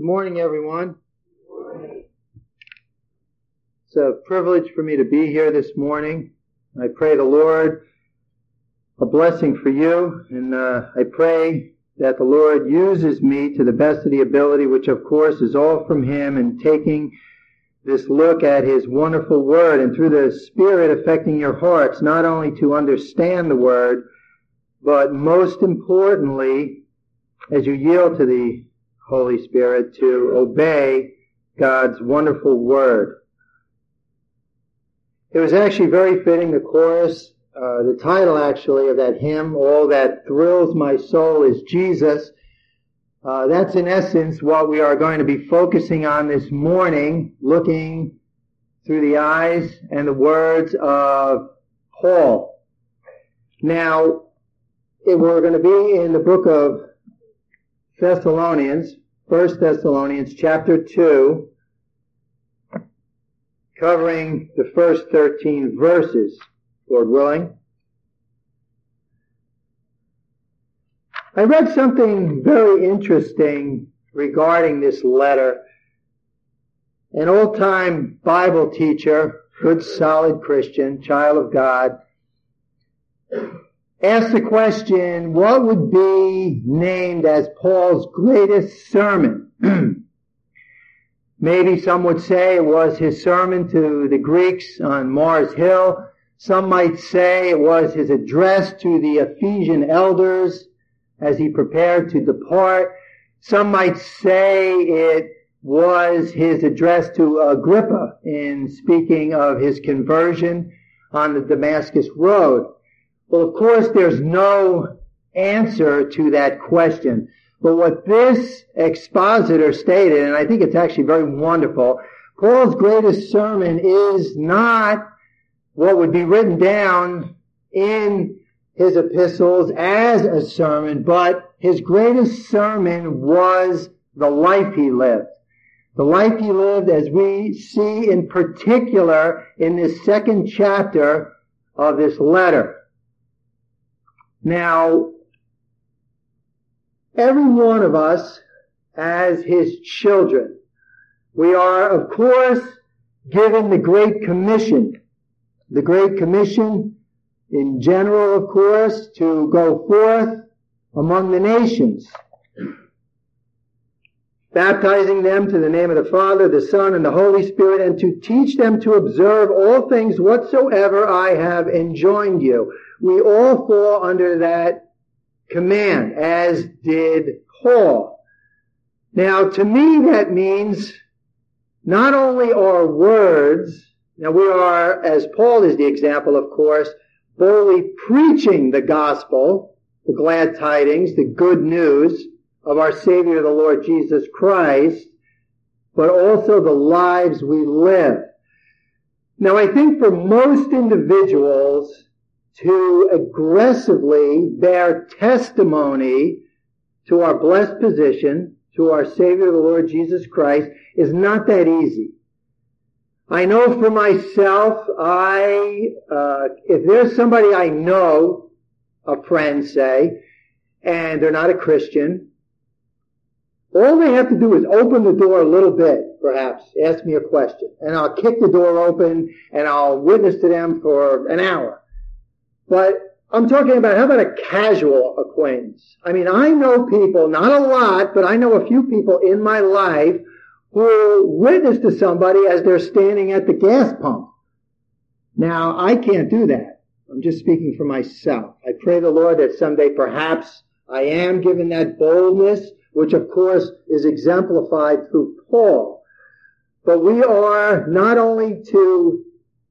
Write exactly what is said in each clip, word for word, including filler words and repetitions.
Good morning, everyone. It's a privilege for me to be here this morning. I pray the Lord a blessing for you, and uh, I pray that the Lord uses me to the best of the ability, which of course is all from Him, and taking this look at His wonderful Word, and through the Spirit affecting your hearts, not only to understand the Word, but most importantly, as you yield to the Holy Spirit, to obey God's wonderful Word. It was actually very fitting, the chorus, uh, the title actually of that hymn, All That Thrills My Soul is Jesus. Uh, that's in essence what we are going to be focusing on this morning, looking through the eyes and the words of Paul. Now, if we're going to be in the book of Thessalonians, First Thessalonians chapter two, covering the first thirteen verses, Lord willing. I read something very interesting regarding this letter. An old-time Bible teacher, good solid Christian, child of God, asked the question, what would be named as Paul's greatest sermon? Maybe some would say it was his sermon to the Greeks on Mars Hill. Some might say it was his address to the Ephesian elders as he prepared to depart. Some might say it was his address to Agrippa in speaking of his conversion on the Damascus Road. Well, of course, there's no answer to that question. But what this expositor stated, and I think it's actually very wonderful, Paul's greatest sermon is not what would be written down in his epistles as a sermon, but his greatest sermon was the life he lived. The life he lived, as we see in particular in this second chapter of this letter. Now, every one of us, as his children, we are, of course, given the Great Commission. The Great Commission, in general, of course, to go forth among the nations, baptizing them to the name of the Father, the Son, and the Holy Spirit, and to teach them to observe all things whatsoever I have enjoined you. We all fall under that command, as did Paul. Now, to me, that means not only our words, now we are, as Paul is the example, of course, boldly preaching the gospel, the glad tidings, the good news of our Savior, the Lord Jesus Christ, but also the lives we live. Now, I think for most individuals, to aggressively bear testimony to our blessed position, to our Savior, the Lord Jesus Christ, is not that easy. I know for myself, I, uh, if there's somebody I know, a friend, say, and they're not a Christian, all they have to do is open the door a little bit, perhaps, ask me a question, and I'll kick the door open and I'll witness to them for an hour. But I'm talking about, how about a casual acquaintance? I mean, I know people, not a lot, but I know a few people in my life who will witness to somebody as they're standing at the gas pump. Now, I can't do that. I'm just speaking for myself. I pray the Lord that someday perhaps I am given that boldness, which of course is exemplified through Paul. But we are not only to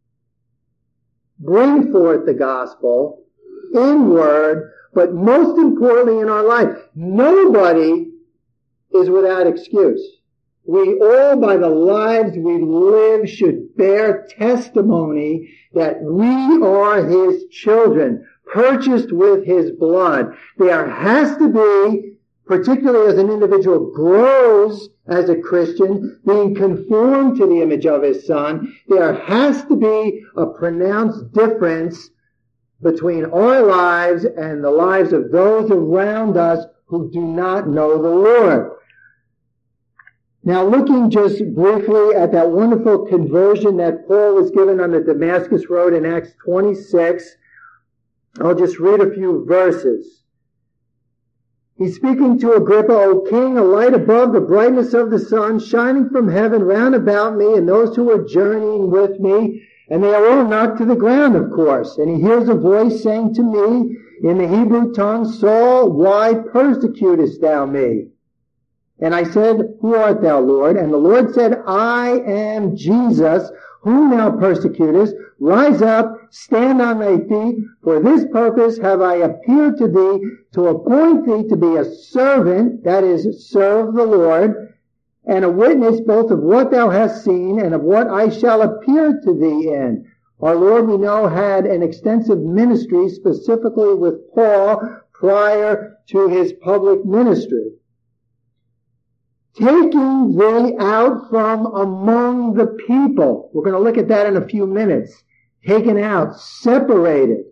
bring forth the gospel in word, but most importantly in our life. Nobody is without excuse. We all, by the lives we live, should bear testimony that we are His children, purchased with His blood. There has to be, particularly as an individual grows as a Christian, being conformed to the image of His Son, there has to be a pronounced difference between our lives and the lives of those around us who do not know the Lord. Now, looking just briefly at that wonderful conversion that Paul was given on the Damascus Road in Acts twenty-six, I'll just read a few verses. He's speaking to Agrippa, "O king, a light above the brightness of the sun, shining from heaven round about me and those who are journeying with me." And they are all knocked to the ground, of course. And he hears a voice saying to me in the Hebrew tongue, "Saul, why persecutest thou me?" And I said, "Who art thou, Lord?" And the Lord said, "I am Jesus, whom thou persecutest. Rise up, stand on thy feet. For this purpose have I appeared to thee, to appoint thee to be a servant," that is, serve the Lord, "and a witness both of what thou hast seen and of what I shall appear to thee in." Our Lord, we know, had an extensive ministry, specifically with Paul, prior to his public ministry. "Taking thee out from among the people." We're going to look at that in a few minutes. Taken out, separated,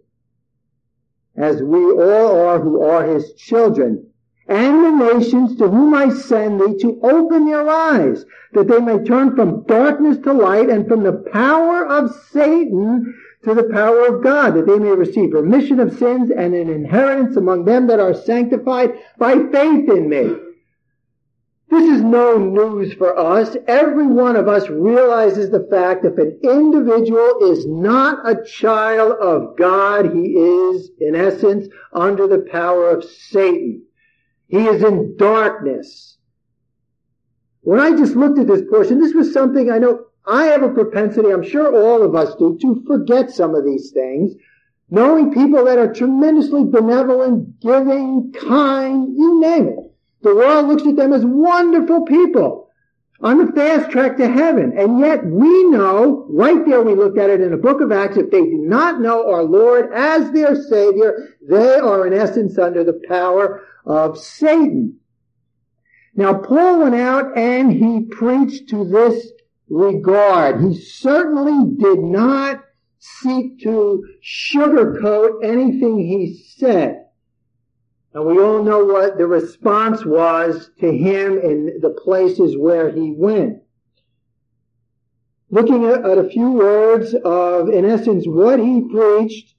as we all are who are his children. "And the nations to whom I send thee, to open their eyes, that they may turn from darkness to light, and from the power of Satan to the power of God, that they may receive remission of sins and an inheritance among them that are sanctified by faith in me." This is no news for us. Every one of us realizes the fact that if an individual is not a child of God, he is, in essence, under the power of Satan. He is in darkness. When I just looked at this portion, this was something I know I have a propensity, I'm sure all of us do, to forget some of these things. Knowing people that are tremendously benevolent, giving, kind, you name it. The world looks at them as wonderful people on the fast track to heaven. And yet we know, right there we looked at it in the book of Acts, if they do not know our Lord as their Savior, they are in essence under the power of Satan. Now Paul went out and he preached to this regard. He certainly did not seek to sugarcoat anything he said. And we all know what the response was to him in the places where he went. Looking at, at a few words of, in essence, what he preached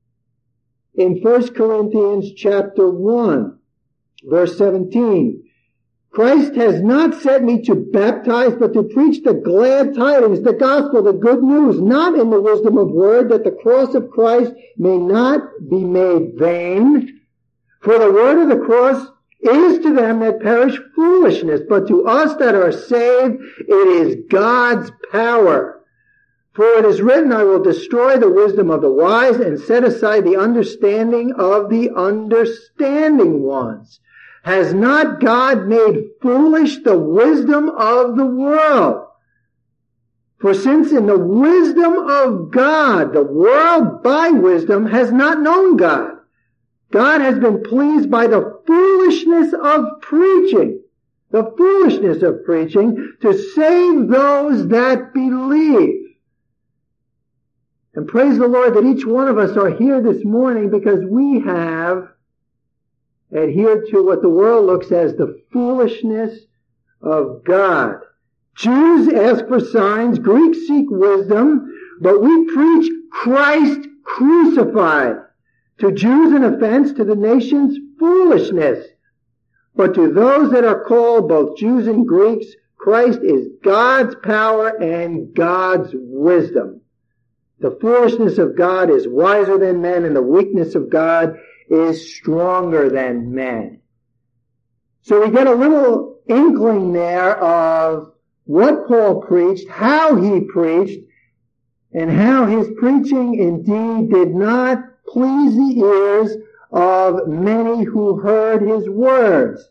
in First Corinthians chapter one, verse seventeen. "Christ has not sent me to baptize, but to preach the glad tidings, the gospel, the good news, not in the wisdom of word, that the cross of Christ may not be made vain. For the word of the cross is to them that perish foolishness, but to us that are saved it is God's power. For it is written, I will destroy the wisdom of the wise and set aside the understanding of the understanding ones. Has not God made foolish the wisdom of the world? For since in the wisdom of God, the world by wisdom has not known God, God has been pleased by the foolishness of preaching, the foolishness of preaching, to save those that believe." And praise the Lord that each one of us are here this morning because we have adhered to what the world looks as the foolishness of God. Jews ask for signs, Greeks seek wisdom, but we preach Christ crucified. To Jews an offense, to the nations foolishness. But to those that are called, both Jews and Greeks, Christ is God's power and God's wisdom. The foolishness of God is wiser than men, and the weakness of God is stronger than men. So we get a little inkling there of what Paul preached, how he preached, and how his preaching indeed did not please the ears of many who heard his words.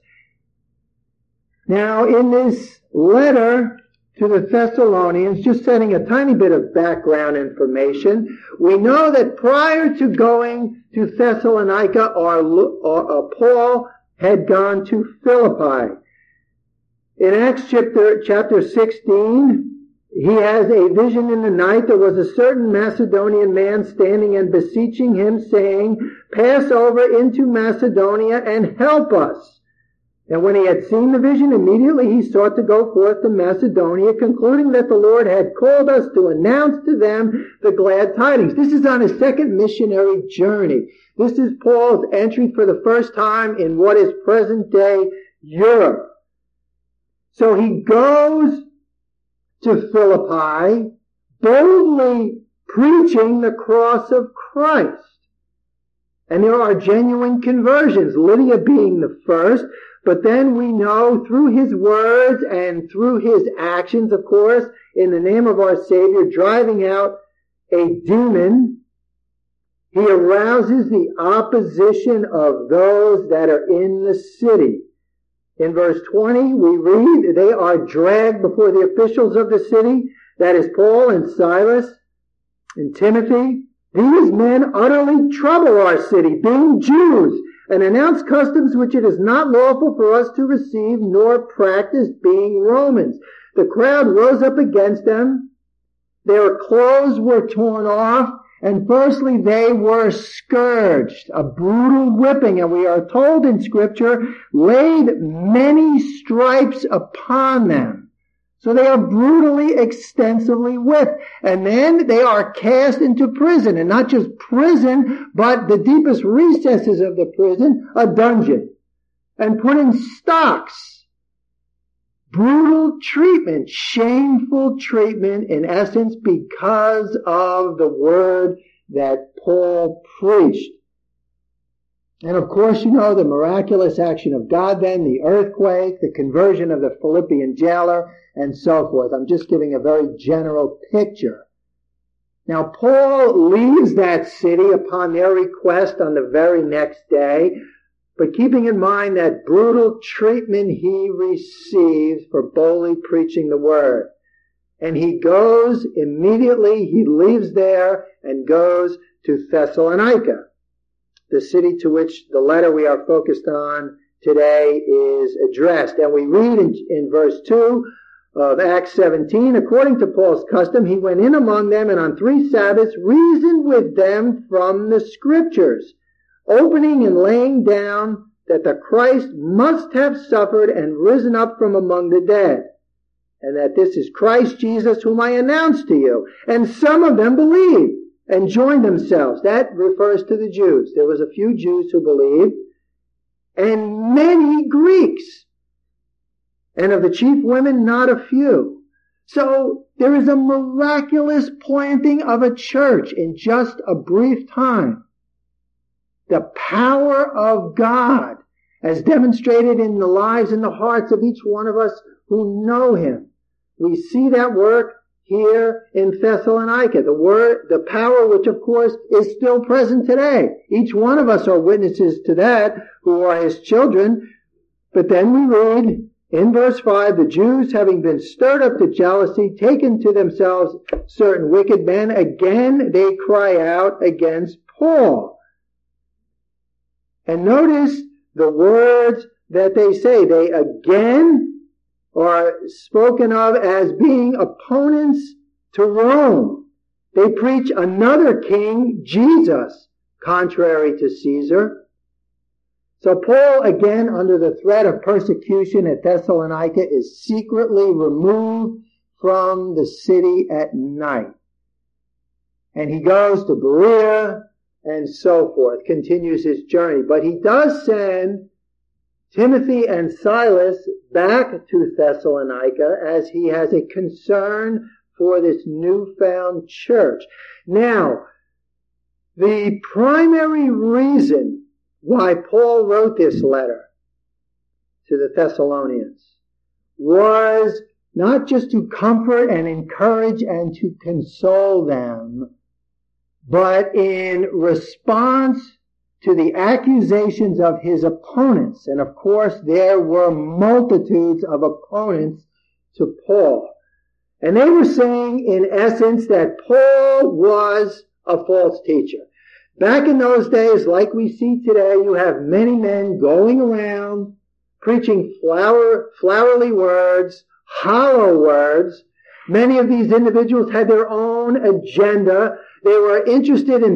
Now, in this letter to the Thessalonians, just setting a tiny bit of background information, we know that prior to going to Thessalonica, our, our, uh, Paul had gone to Philippi. In Acts chapter, chapter sixteen, he has a vision in the night. There was a certain Macedonian man standing and beseeching him, saying, "Pass over into Macedonia and help us." And when he had seen the vision, immediately he sought to go forth to Macedonia, concluding that the Lord had called us to announce to them the glad tidings. This is on his second missionary journey. This is Paul's entry for the first time in what is present-day Europe. So he goes to Philippi, boldly preaching the cross of Christ. And there are genuine conversions, Lydia being the first. But then we know through his words and through his actions, of course, in the name of our Savior, driving out a demon, he arouses the opposition of those that are in the city. In verse twenty, we read, they are dragged before the officials of the city, that is Paul and Silas and Timothy. These men utterly trouble our city, being Jews, and announce customs which it is not lawful for us to receive, nor practice, being Romans. The crowd rose up against them. Their clothes were torn off, and firstly they were scourged, a brutal whipping, and we are told in Scripture, laid many stripes upon them. So they are brutally, extensively whipped. And then they are cast into prison. And not just prison, but the deepest recesses of the prison, a dungeon. And put in stocks. Brutal treatment, shameful treatment, in essence, because of the word that Paul preached. And of course, you know, the miraculous action of God then, the earthquake, the conversion of the Philippian jailer, and so forth. I'm just giving a very general picture. Now, Paul leaves that city upon their request on the very next day, but keeping in mind that brutal treatment he receives for boldly preaching the word. And he goes immediately, he leaves there and goes to Thessalonica, the city to which the letter we are focused on today is addressed. And we read in, in verse two of Acts seventeen, according to Paul's custom, he went in among them and on three Sabbaths reasoned with them from the Scriptures, opening and laying down that the Christ must have suffered and risen up from among the dead, and that this is Christ Jesus whom I announced to you. And some of them believed and joined themselves. That refers to the Jews. There was a few Jews who believed, and many Greeks. And of the chief women, not a few. So there is a miraculous planting of a church in just a brief time. The power of God, as demonstrated in the lives and the hearts of each one of us who know Him. We see that work here in Thessalonica. The word, the power which of course is still present today. Each one of us are witnesses to that who are His children. But then we read in verse five, the Jews, having been stirred up to jealousy, taken to themselves certain wicked men, again they cry out against Paul. And notice the words that they say. They again are spoken of as being opponents to Rome. They preach another king, Jesus, contrary to Caesar. So Paul, again, under the threat of persecution at Thessalonica, is secretly removed from the city at night. And he goes to Berea and so forth, continues his journey. But he does send Timothy and Silas back to Thessalonica as he has a concern for this newfound church. Now, the primary reason why Paul wrote this letter to the Thessalonians was not just to comfort and encourage and to console them, but in response to the accusations of his opponents. And of course, there were multitudes of opponents to Paul. And they were saying, in essence, that Paul was a false teacher. Back in those days, like we see today, you have many men going around preaching flower, flowery words, hollow words. Many of these individuals had their own agenda. They were interested in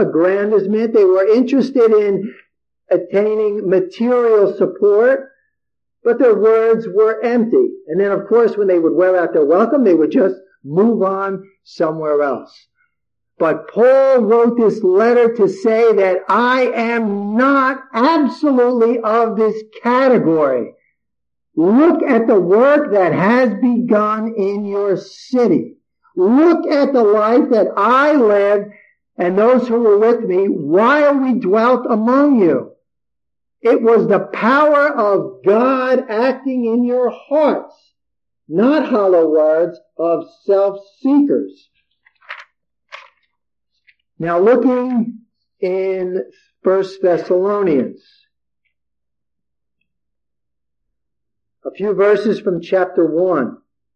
self-aggrandizement. They were interested in attaining material support. but their words were empty. And then, of course, when they would wear out their welcome, they would just move on somewhere else. But Paul wrote this letter to say that I am not absolutely of this category. Look at the work that has begun in your city. Look at the life that I lived and those who were with me while we dwelt among you. It was the power of God acting in your hearts, not hollow words of self-seekers. Now looking in First Thessalonians, a few verses from chapter one.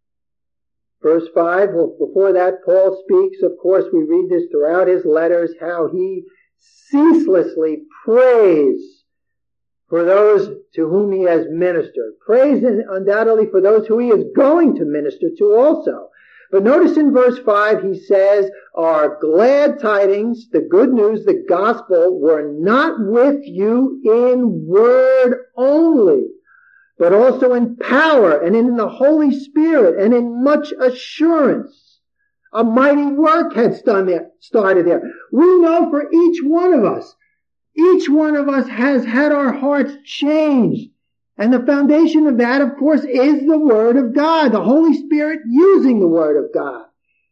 Verse five, well, before that, Paul speaks, of course, we read this throughout his letters, how he ceaselessly prays for those to whom he has ministered. Prays undoubtedly for those who he is going to minister to also. But notice in verse five, he says, our glad tidings, the good news, the gospel, were not with you in word only, but also in power and in the Holy Spirit and in much assurance. A mighty work had started there. We know for each one of us, each one of us has had our hearts changed. And the foundation of that, of course, is the Word of God, the Holy Spirit using the Word of God.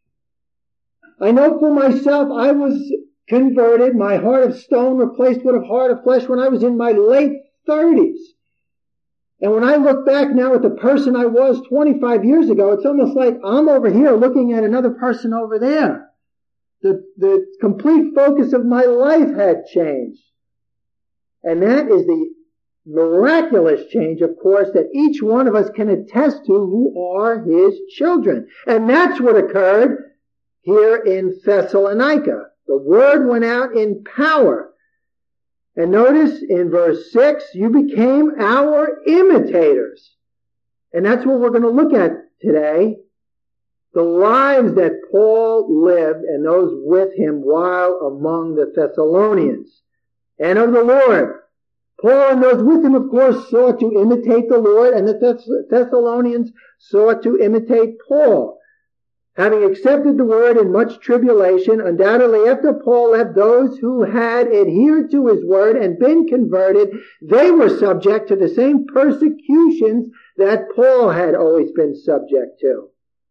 I know for myself, I was converted, my heart of stone replaced with a heart of flesh when I was in my late thirties. And when I look back now at the person I was twenty-five years ago, it's almost like I'm over here looking at another person over there. The, the complete focus of my life had changed. And that is the miraculous change, of course, that each one of us can attest to who are his children. And that's what occurred here in Thessalonica. The word went out in power. And notice in verse six, you became our imitators. And that's what we're going to look at today. The lives that Paul lived and those with him while among the Thessalonians and of the Lord. Paul and those with him, of course, sought to imitate the Lord, and the Thess- Thessalonians sought to imitate Paul. Having accepted the word in much tribulation, undoubtedly after Paul left, those who had adhered to his word and been converted, they were subject to the same persecutions that Paul had always been subject to.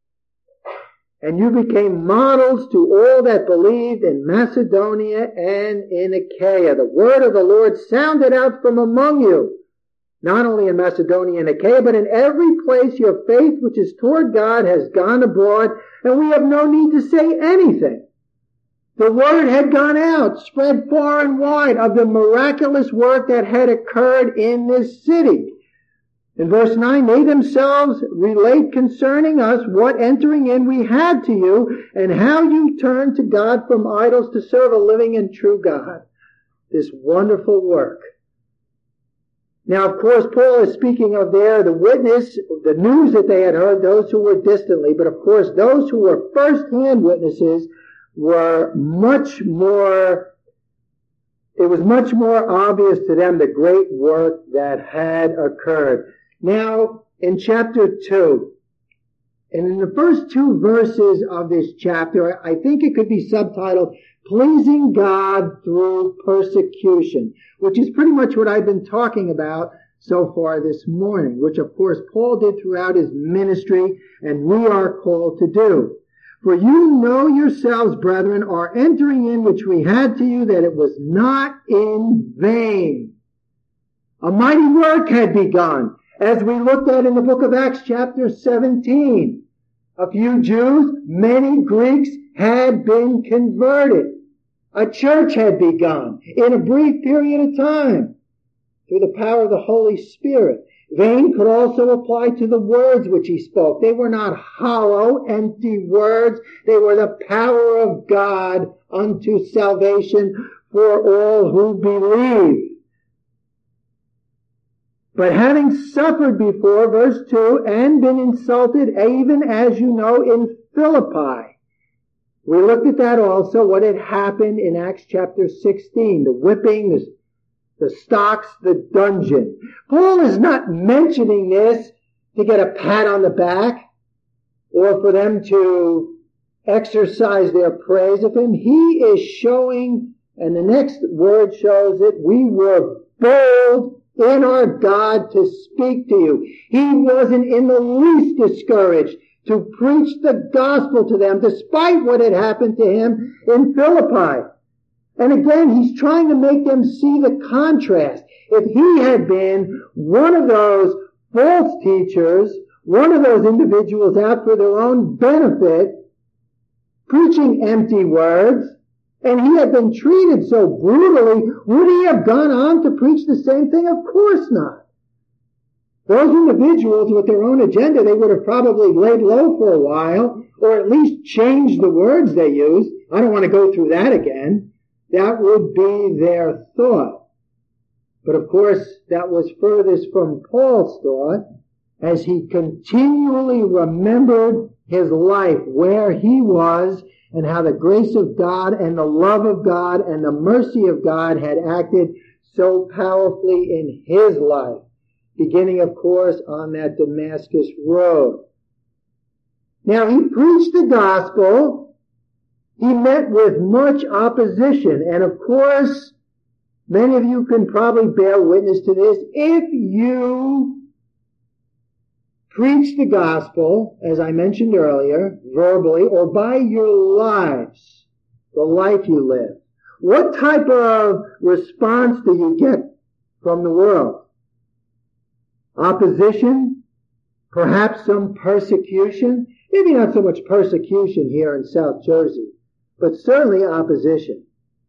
And you became models to all that believed in Macedonia and in Achaia. The word of the Lord sounded out from among you, not only in Macedonia and Achaia, but in every place your faith which is toward God has gone abroad, and we have no need to say anything. The word had gone out, spread far and wide, of the miraculous work that had occurred in this city. In verse nine, they themselves relate concerning us what entering in we had to you, and how you turned to God from idols to serve a living and true God. This wonderful work. Now, of course, Paul is speaking of there the witness, the news that they had heard, those who were distantly. But of course, those who were first-hand witnesses were much more, it was much more obvious to them the great work that had occurred. Now, in chapter two, and in the first two verses of this chapter, I think it could be subtitled, Pleasing God Through Persecution, which is pretty much what I've been talking about so far this morning, which of course Paul did throughout his ministry, and we are called to do. For you know yourselves, brethren, our entering in which we had to you, that it was not in vain. A mighty work had begun, as we looked at in the book of Acts chapter seventeen. A few Jews, many Greeks had been converted. A church had begun in a brief period of time through the power of the Holy Spirit. Vain could also apply to the words which he spoke. They were not hollow, empty words. They were the power of God unto salvation for all who believe. But having suffered before, verse two, and been insulted, even as you know, in Philippi. We looked at that also, what had happened in Acts chapter sixteen, the whipping, the, the stocks, the dungeon. Paul is not mentioning this to get a pat on the back or for them to exercise their praise of him. He is showing, and the next word shows it, we were bold in our God to speak to you. He wasn't in the least discouraged to preach the gospel to them, despite what had happened to him in Philippi. And again, he's trying to make them see the contrast. If he had been one of those false teachers, one of those individuals out for their own benefit, preaching empty words, and he had been treated so brutally, would he have gone on to preach the same thing? Of course not. Those individuals with their own agenda, they would have probably laid low for a while, or at least changed the words they used. I don't want to go through that again. That would be their thought. But of course, that was furthest from Paul's thought, as he continually remembered his life, where he was, and how the grace of God and the love of God and the mercy of God had acted so powerfully in his life, beginning, of course, on that Damascus road. Now, he preached the gospel. He met with much opposition. And, of course, many of you can probably bear witness to this. If you preach the gospel, as I mentioned earlier, verbally, or by your lives, the life you live, what type of response do you get from the world? Opposition? Perhaps some persecution? Maybe not so much persecution here in South Jersey, but certainly opposition.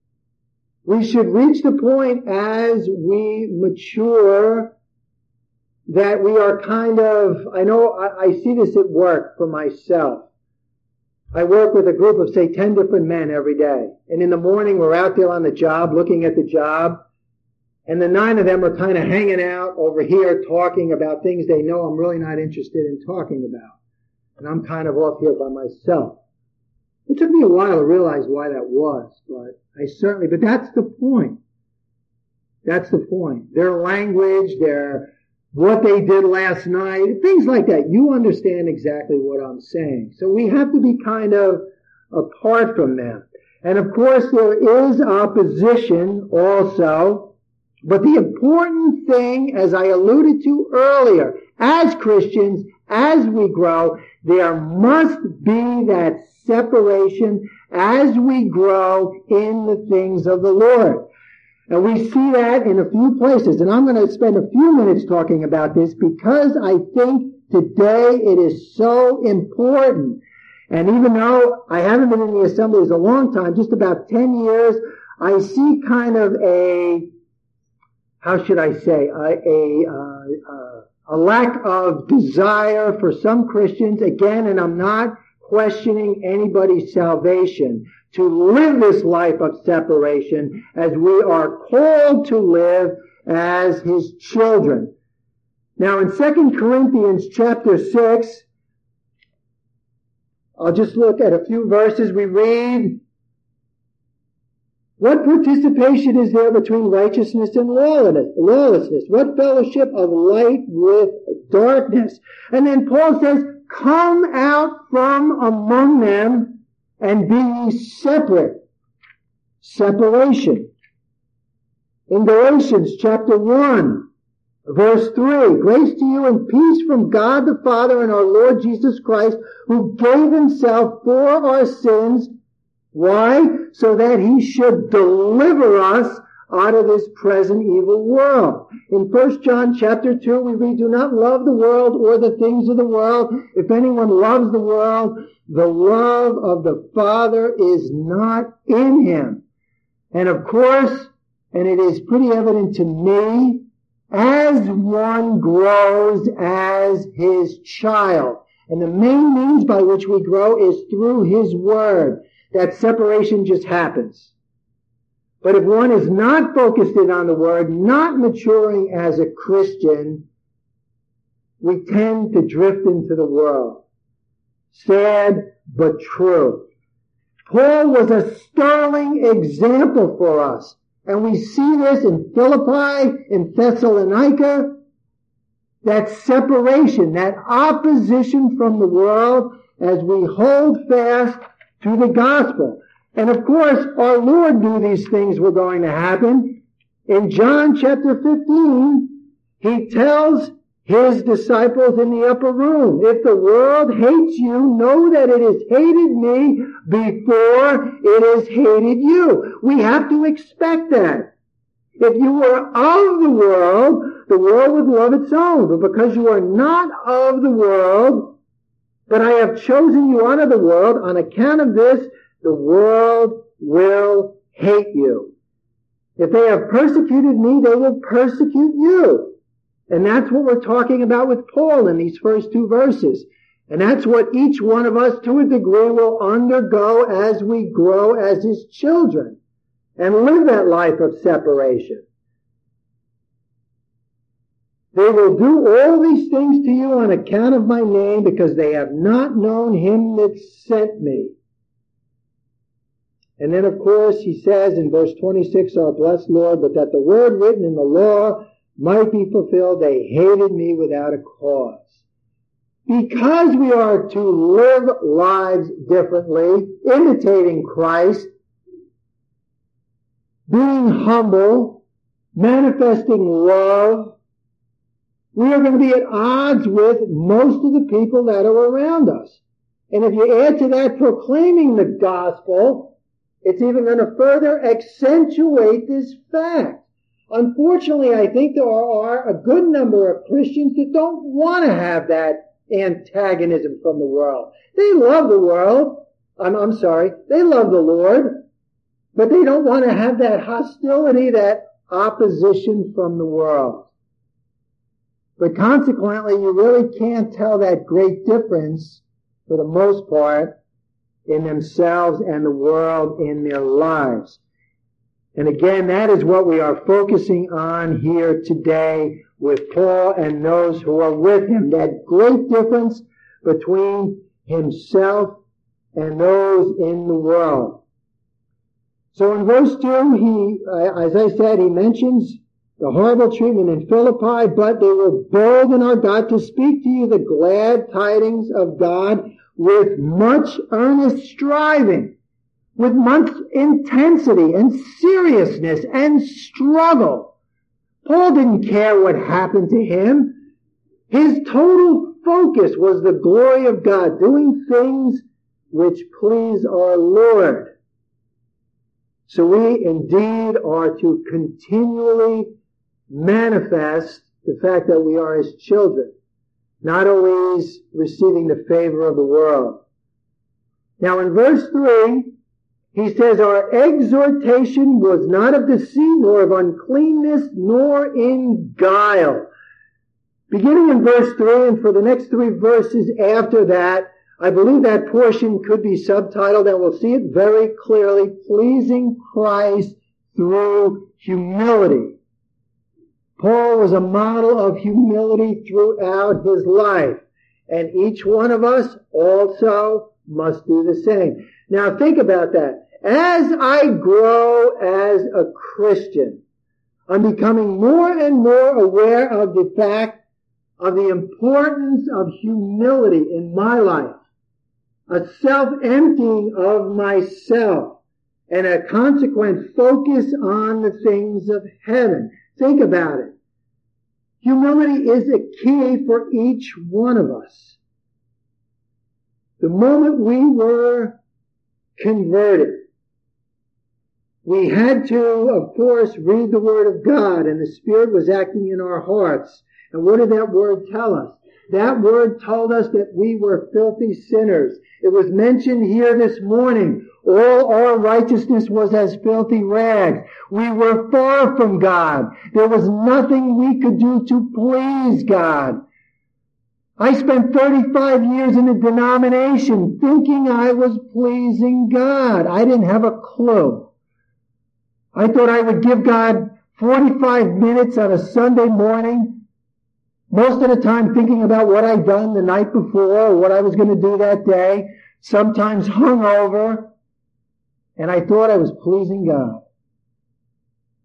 We should reach the point as we mature that we are kind of, I know, I, I see this at work for myself. I work with a group of, say, ten different men every day. And in the morning, we're out there on the job, looking at the job. And the nine of them are kind of hanging out over here, talking about things they know I'm really not interested in talking about. And I'm kind of off here by myself. It took me a while to realize why that was, but I certainly, but that's the point. That's the point. Their language, their what they did last night, things like that. You understand exactly what I'm saying. So we have to be kind of apart from them. And of course there is opposition also, but the important thing, as I alluded to earlier, as Christians, as we grow, there must be that separation as we grow in the things of the Lord. And we see that in a few places. And I'm going to spend a few minutes talking about this because I think today it is so important. And even though I haven't been in the assemblies a long time, just about ten years, I see kind of a, how should I say, a, a, a, a lack of desire for some Christians, again, and I'm not questioning anybody's salvation, to live this life of separation as we are called to live as his children. Now in Second Corinthians chapter six, I'll just look at a few verses. We read, what participation is there between righteousness and lawlessness? What fellowship of light with darkness? And then Paul says, come out from among them and be ye separate. Separation. In Galatians chapter one, verse three, grace to you and peace from God the Father and our Lord Jesus Christ, who gave himself for our sins. Why? So that he should deliver us out of this present evil world. In First John chapter two, we read, do not love the world or the things of the world. If anyone loves the world, the love of the Father is not in him. And of course, and it is pretty evident to me, as one grows as his child, and the main means by which we grow is through his word, that separation just happens. But if one is not focused in on the word, not maturing as a Christian, we tend to drift into the world. Sad, but true. Paul was a sterling example for us. And we see this in Philippi, in Thessalonica, that separation, that opposition from the world as we hold fast to the gospel. And of course, our Lord knew these things were going to happen. In John chapter fifteen, He tells His disciples in the upper room, if the world hates you, know that it has hated me before it has hated you. We have to expect that. If you were of the world, the world would love its own. But because you are not of the world, but I have chosen you out of the world, on account of this, the world will hate you. If they have persecuted me, they will persecute you. And that's what we're talking about with Paul in these first two verses. And that's what each one of us, to a degree, will undergo as we grow as His children and live that life of separation. They will do all these things to you on account of my name, because they have not known Him that sent me. And then, of course, he says in verse twenty-six, our blessed Lord, but that the word written in the law might be fulfilled, they hated me without a cause. Because we are to live lives differently, imitating Christ, being humble, manifesting love, we are going to be at odds with most of the people that are around us. And if you add to that proclaiming the gospel, it's even going to further accentuate this fact. Unfortunately, I think there are a good number of Christians that don't want to have that antagonism from the world. They love the world. I'm, I'm sorry. They love the Lord. But they don't want to have that hostility, that opposition from the world. But consequently, you really can't tell that great difference, for the most part, in themselves and the world in their lives. And again, that is what we are focusing on here today with Paul and those who are with him. That great difference between himself and those in the world. So in verse two, he, as I said, he mentions the horrible treatment in Philippi, but they were bold in our God to speak to you the glad tidings of God with much earnest striving, with much intensity and seriousness and struggle. Paul didn't care what happened to him. His total focus was the glory of God, doing things which please our Lord. So we indeed are to continually manifest the fact that we are His children, not always receiving the favor of the world. Now in verse three, he says, our exhortation was not of deceit, nor of uncleanness, nor in guile. Beginning in verse three, and for the next three verses after that, I believe that portion could be subtitled, and we'll see it very clearly, pleasing Christ through humility. Paul was a model of humility throughout his life, and each one of us also must do the same. Now think about that. As I grow as a Christian, I'm becoming more and more aware of the fact of the importance of humility in my life, a self-emptying of myself, and a consequent focus on the things of heaven. Think about it. Humility is a key for each one of us. The moment we were converted, we had to, of course, read the Word of God, and the Spirit was acting in our hearts. And what did that Word tell us? That Word told us that we were filthy sinners. It was mentioned here this morning. All our righteousness was as filthy rags. We were far from God. There was nothing we could do to please God. I spent thirty-five years in a denomination thinking I was pleasing God. I didn't have a clue. I thought I would give God forty-five minutes on a Sunday morning, most of the time thinking about what I'd done the night before or what I was going to do that day, sometimes hungover, and I thought I was pleasing God.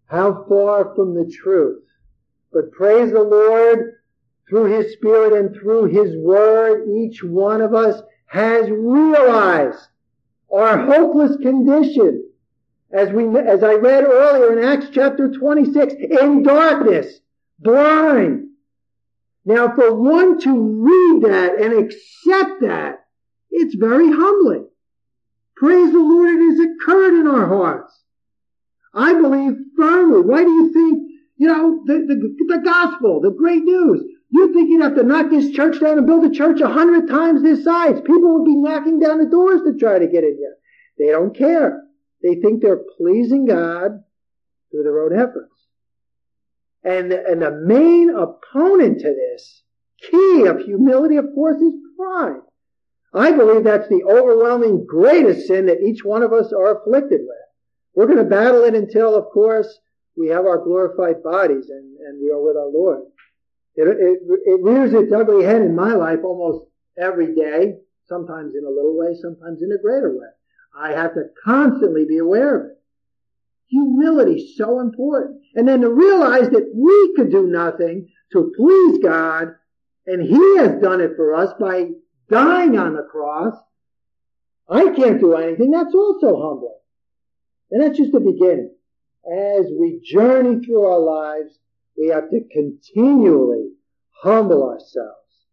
How far from the truth. But praise the Lord, through His Spirit and through His Word, each one of us has realized our hopeless condition. As we, as I read earlier in Acts chapter twenty-six, in darkness, blind. Now for one to read that and accept that, it's very humbling. Praise the Lord, it has occurred in our hearts. I believe firmly. Why do you think, you know, the, the, the gospel, the great news, you think you'd have to knock this church down and build a church a hundred times this size? People would be knocking down the doors to try to get in here. They don't care. They think they're pleasing God through their own efforts. And, and the main opponent to this, key of humility, of course, is pride. I believe that's the overwhelming greatest sin that each one of us are afflicted with. We're going to battle it until, of course, we have our glorified bodies and, and we are with our Lord. It, it, it rears its ugly head in my life almost every day, sometimes in a little way, sometimes in a greater way. I have to constantly be aware of it. Humility is so important. And then to realize that we could do nothing to please God, and He has done it for us by dying on the cross. I can't do anything. That's also humbling. And that's just the beginning. As we journey through our lives, we have to continually humble ourselves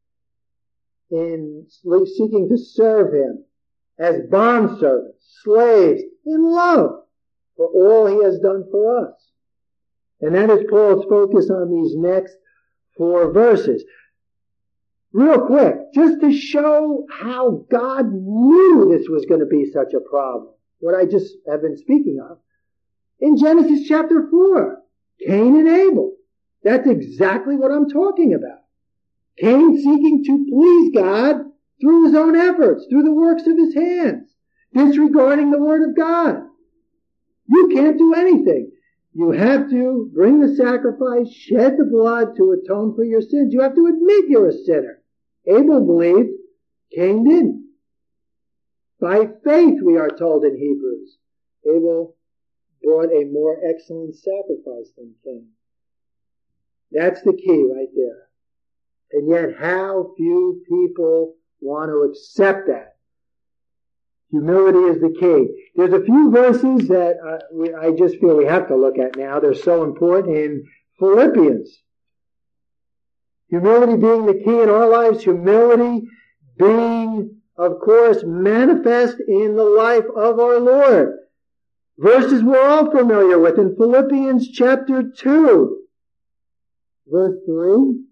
in seeking to serve Him as bondservants, slaves, in love for all He has done for us. And that is Paul's focus on these next four verses. Real quick, just to show how God knew this was going to be such a problem, what I just have been speaking of. In Genesis chapter four, Cain and Abel. That's exactly what I'm talking about. Cain seeking to please God through his own efforts, through the works of his hands, disregarding the word of God. You can't do anything. You have to bring the sacrifice, shed the blood to atone for your sins. You have to admit you're a sinner. Abel believed, Cain didn't. By faith, we are told in Hebrews, Abel brought a more excellent sacrifice than Cain. That's the key right there. And yet how few people want to accept that. Humility is the key. There's a few verses that uh, we, I just feel we have to look at now. They're so important in Philippians. Humility being the key in our lives. Humility being, of course, manifest in the life of our Lord. Verses we're all familiar with in Philippians chapter two. Verse three.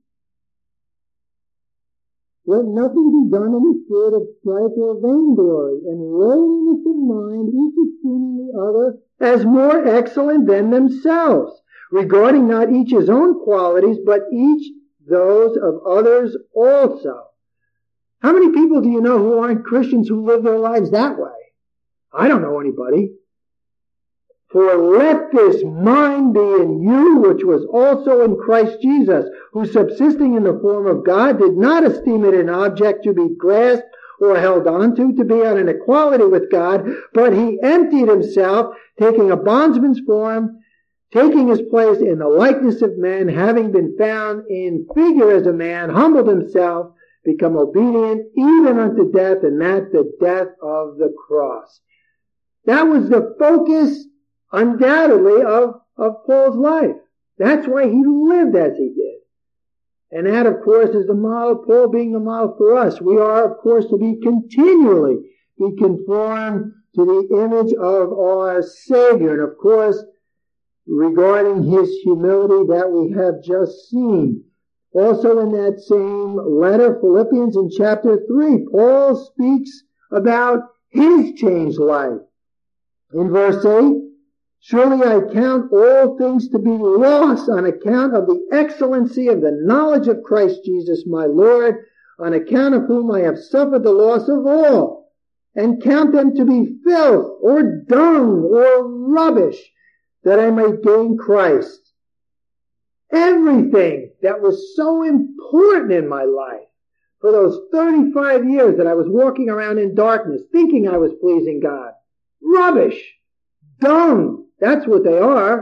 Let nothing be done in the spirit of strife or vainglory, and lowliness of mind, each esteeming the other as more excellent than themselves, regarding not each his own qualities, but each those of others also. How many people do you know who aren't Christians who live their lives that way? I don't know anybody. For let this mind be in you, which was also in Christ Jesus, who subsisting in the form of God did not esteem it an object to be grasped or held on to, to be on an equality with God, but he emptied himself, taking a bondsman's form, taking his place in the likeness of men, having been found in figure as a man, humbled himself, become obedient even unto death, and that the death of the cross. That was the focus, undoubtedly, of, of Paul's life. That's why he lived as he did. And that, of course, is the model, Paul being the model for us. We are, of course, to be continually be conformed to the image of our Savior. And, of course, regarding his humility that we have just seen. Also in that same letter, Philippians in chapter three, Paul speaks about his changed life. In verse eight, surely I count all things to be loss on account of the excellency of the knowledge of Christ Jesus my Lord, on account of whom I have suffered the loss of all, and count them to be filth or dung or rubbish, that I may gain Christ. Everything that was so important in my life for those thirty-five years that I was walking around in darkness thinking I was pleasing God. Rubbish. Dung. That's what they are.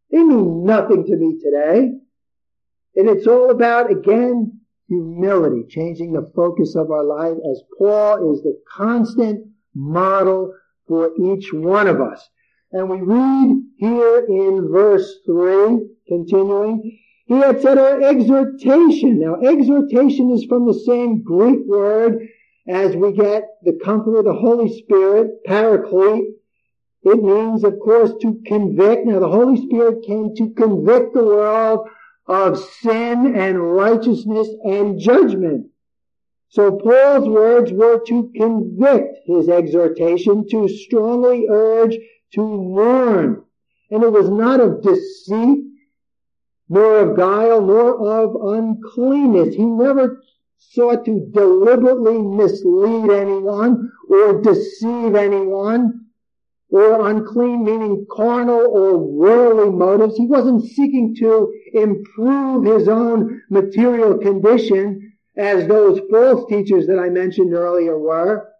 They mean nothing to me today. And it's all about, again, humility, changing the focus of our life, as Paul is the constant model for each one of us. And we read here in verse three, continuing, he had said our exhortation. Now, exhortation is from the same Greek word as we get the Comforter, the Holy Spirit, Paraclete. It means, of course, to convict. Now, the Holy Spirit came to convict the world of sin and righteousness and judgment. So Paul's words were to convict his exhortation, to strongly urge, to warn. And it was not of deceit, nor of guile, nor of uncleanness. He never sought to deliberately mislead anyone or deceive anyone, or unclean meaning carnal or worldly motives. He wasn't seeking to improve his own material condition as those false teachers that I mentioned earlier were.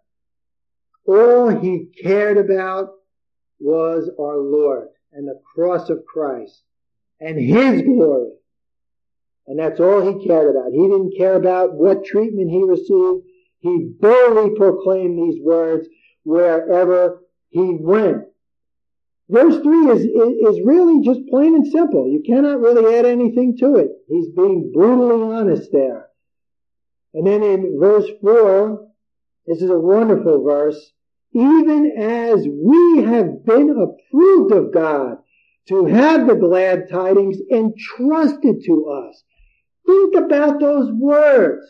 All he cared about was our Lord and the cross of Christ and his glory. And that's all he cared about. He didn't care about what treatment he received. He boldly proclaimed these words wherever he went. Verse three is, is really just plain and simple. You cannot really add anything to it. He's being brutally honest there. And then in verse four, this is a wonderful verse. Even as we have been approved of God to have the glad tidings entrusted to us. Think about those words.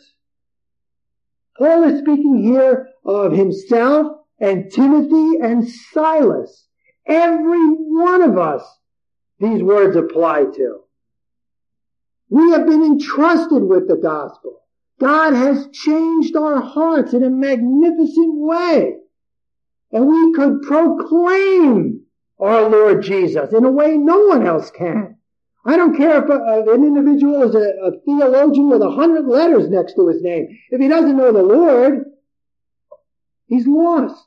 Paul is speaking here of himself and Timothy and Silas. Every one of us, these words apply to. We have been entrusted with the gospel. God has changed our hearts in a magnificent way. And we could proclaim our Lord Jesus in a way no one else can. I don't care if, a, if an individual is a, a theologian with a hundred letters next to his name. If he doesn't know the Lord, he's lost.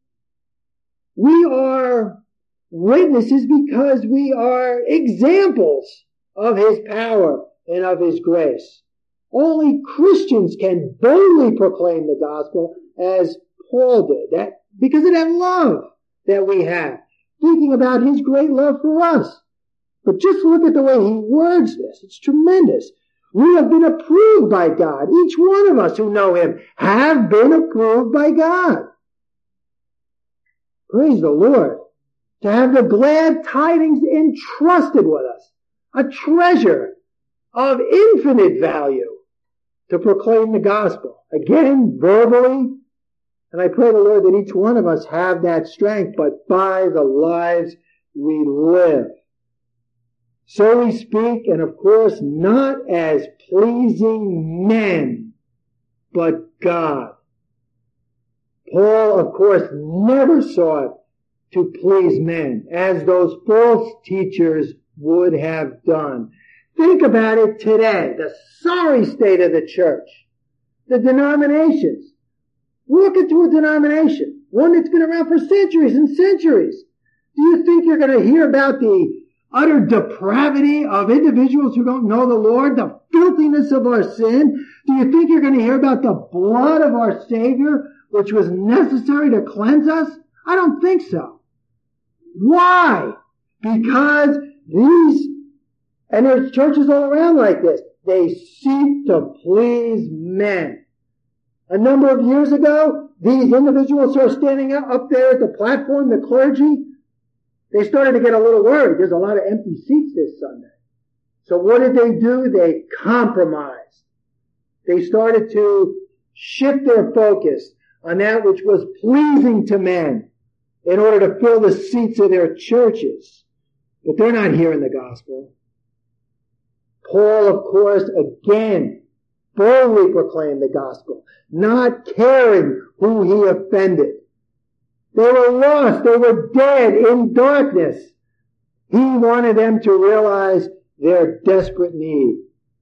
We are witnesses because we are examples of his power and of his grace. Only Christians can boldly proclaim the gospel as Paul did, that because of that love that we have, thinking about his great love for us. But just look at the way he words this. It's tremendous. We have been approved by God. Each one of us who know him have been approved by God. Praise the Lord. To have the glad tidings entrusted with us. A treasure of infinite value to proclaim the gospel. Again, verbally. And I pray the Lord that each one of us have that strength, but by the lives we live. So we speak, and of course, not as pleasing men, but God. Paul, of course, never sought to please men, as those false teachers would have done. Think about it today, the sorry state of the church, the denominations. Walk into a denomination, one that's been around for centuries and centuries. Do you think you're going to hear about the utter depravity of individuals who don't know the Lord, the filthiness of our sin? Do you think you're going to hear about the blood of our Savior, which was necessary to cleanse us? I don't think so. Why? Because these, and there's churches all around like this, they seek to please men. A number of years ago, these individuals who are standing up there at the platform, the clergy, they started to get a little worried. There's a lot of empty seats this Sunday. So what did they do? They compromised. They started to shift their focus on that which was pleasing to men in order to fill the seats of their churches. But they're not hearing the gospel. Paul, of course, again, boldly proclaimed the gospel, not caring who he offended. They were lost. They were dead in darkness. He wanted them to realize their desperate need.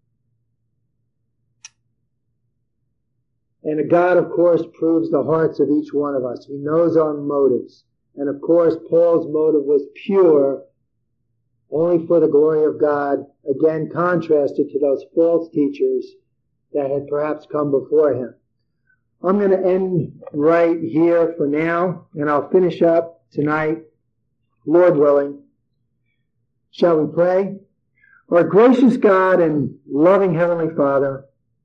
And God, of course, proves the hearts of each one of us. He knows our motives. And of course, Paul's motive was pure only for the glory of God, again contrasted to those false teachers that had perhaps come before him. I'm going to end right here for now, and I'll finish up tonight, Lord willing. Shall we pray? Our gracious God and loving Heavenly Father,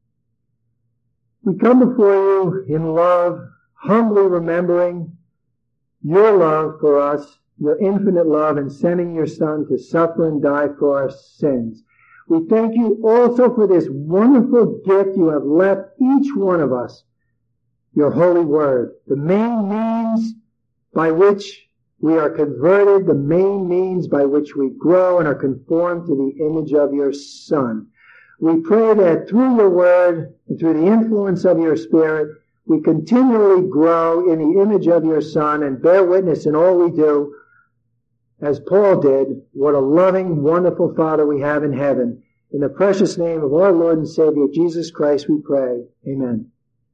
we come before you in love, humbly remembering your love for us, your infinite love in sending your Son to suffer and die for our sins. We thank you also for this wonderful gift you have left each one of us, your holy word, the main means by which we are converted, the main means by which we grow and are conformed to the image of your Son. We pray that through your word and through the influence of your Spirit, we continually grow in the image of your Son and bear witness in all we do, as Paul did, what a loving, wonderful Father we have in heaven. In the precious name of our Lord and Savior, Jesus Christ, we pray. Amen.